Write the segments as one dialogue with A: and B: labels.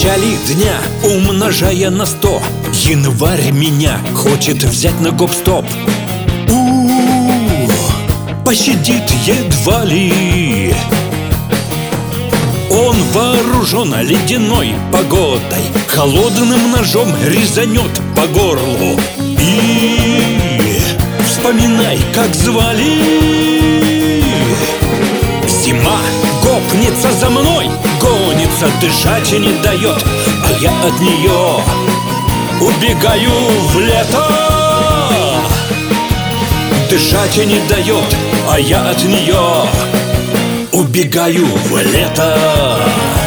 A: Печали дня умножая на 100, январь меня хочет взять на гоп-стоп. Пощадит едва ли. Он вооружен ледяной погодой, холодным ножом резанет по горлу. И вспоминай, как звали. Зима гопнется за мной, гонится, дышать не дает, а я от нее убегаю в лето. Дышать не дает, а я от нее убегаю в лето.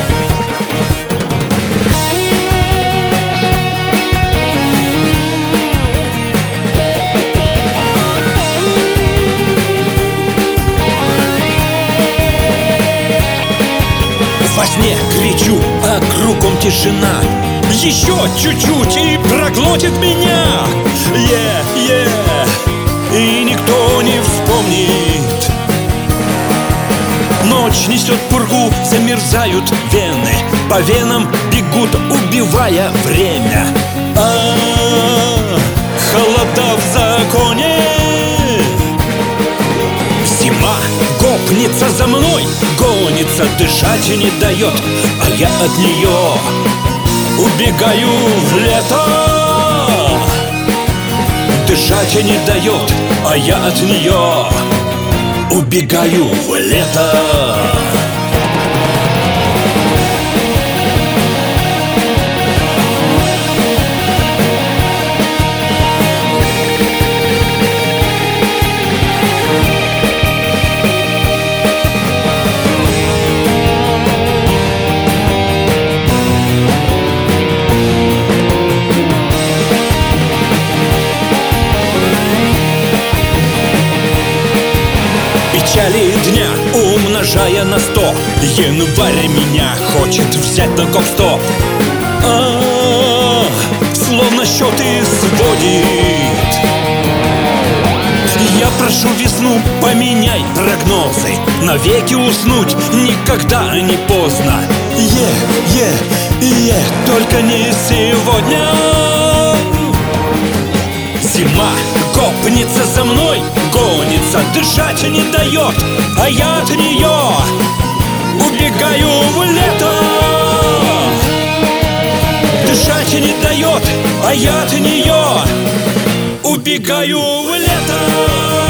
A: Во сне кричу, а кругом тишина. Еще чуть-чуть и проглотит меня. И никто не вспомнит. Ночь несет пургу, замерзают вены, по венам бегут, убивая время. Холода в законе. Зима гопнется за мной, гонится, дышать не дает, а я от нее убегаю в лето. Дышать не дает, а я от нее убегаю в лето. Печали дня умножая на 100, январь меня хочет взять на гоп-стоп. Словно счеты сводит. Я прошу весну, поменяй прогнозы, навеки уснуть никогда не поздно. Только не сегодня. Зима гопнется за мной, гонится, дышать не дает, а я от нее убегаю в лето. Дышать не дает, а я от нее убегаю в лето.